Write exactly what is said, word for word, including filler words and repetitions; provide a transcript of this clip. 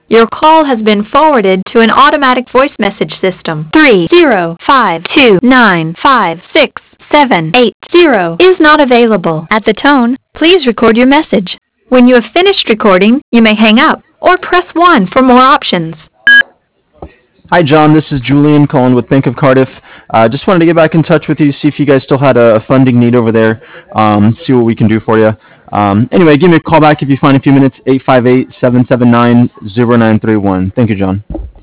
Your call has been forwarded to an automatic voice message system. three zero five two nine five six seven eight zero is not available. At the tone, please record your message. When you have finished recording, you may hang up or press one for more options. Hi, John. This is Julian calling with Bank of Cardiff. Uh, just wanted to get back in touch with you, see if you guys still had a, a funding need over there, um, see what we can do for you. Um, anyway, give me a call back if you find a few minutes, eight five eight, seven seven nine, zero nine three one. Thank you, John.